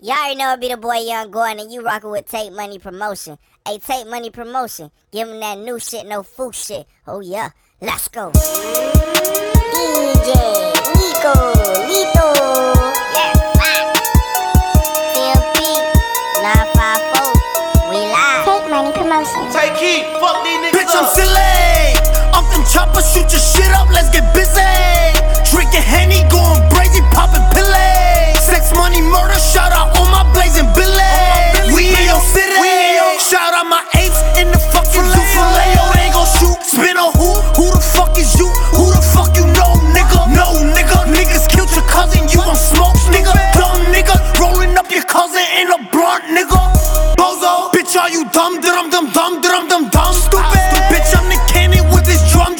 Y'all already know it be the boy Young Gordon, and you rockin' with Take Money Promotion. Hey, Take Money Promotion, give him that new shit, no fool shit. Oh yeah, let's go. DJ Nico, Lito, yes, TMP, 954, we live. Take Money Promotion. Take heat, fuck these niggas. Bitch, I'm silly. Off them choppers, shoot your shit up, let's get busy. Drinking Henny, going crazy, popping pillay. Sex, money, murder, shout out all my blazing billies. We in your city. Shout out my apes in the fucking zoo filet. They gon' shoot, spin on who? Who the fuck is you? Who the fuck you know, nigga? No, nigga. Niggas killed your cousin, you gon' smoke, nigga. Dumb nigga, rolling up your cousin in a blunt, nigga. Bozo, bitch, are you dumb? Dum dum dum dum dum dum. Stupid, bitch, I'm the cannon with this drum.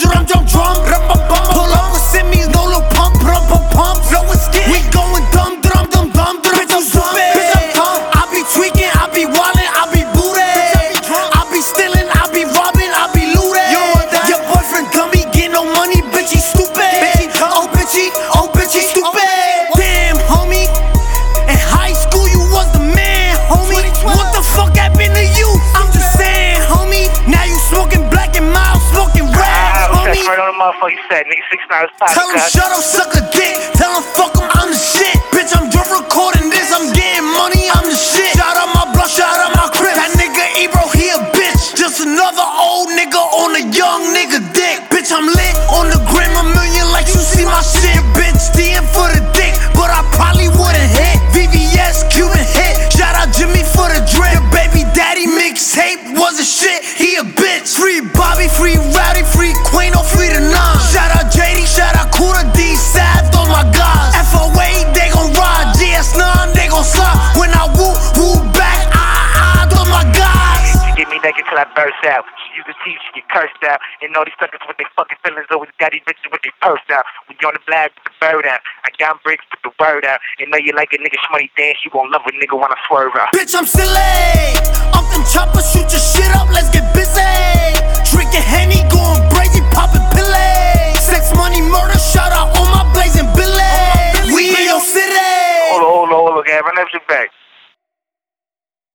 Pull up with semis, no little pump, pump. No escape. We going dumb. Bitch, I'm stupid. Bitch, I'm dumb. I be tweaking, I be wildin', I be booty. I be stealing, I be robbing, I be looting. Your boyfriend dummy, get no money, bitch, he stupid. Oh, bitch, he stupid. Damn, homie. In high school, you was the man, homie. What the fuck happened to you? I'm just saying, homie. Now you smoking black and mild, smoking red, homie. Right on the motherfucker, you said, nigga, 6 9 Tell him shut up, suck a dick. Tell him fuck him, I'm the shit. Bitch, I'm just recording this, I'm getting money, I'm the shit. Shout out my blood, shout out my crib. That nigga Ebro, he a bitch. Just another old nigga on a young nigga dick. Bitch, I'm lit on the gram, a million like you see my shit. Bitch, DM for the dick, but I probably wouldn't hit. VVS, Cuban hit. Shout out Jimmy for the drip. Your baby daddy mixtape was a shit, he a bitch. Free Bobby, free Rowdy, free Queen, or free the nine. Shout out JD, shout out Kuda, D, Sad, all my guys. FOA, they gon' ride. GS9, they gon' slide. When I woo back, those my guys. She get me naked till I burst out. She use the teeth, she get cursed out. And all these suckers with their fucking feelings always got these bitches with their purse out. When you on the black, put the bird out. I got bricks, put the word out. And know you like a nigga shmoney dance, you gon' love a nigga wanna swerve out. Bitch, I'm silly. Off them choppers, shoot your shit up, let's get busy. Drinking Henny, going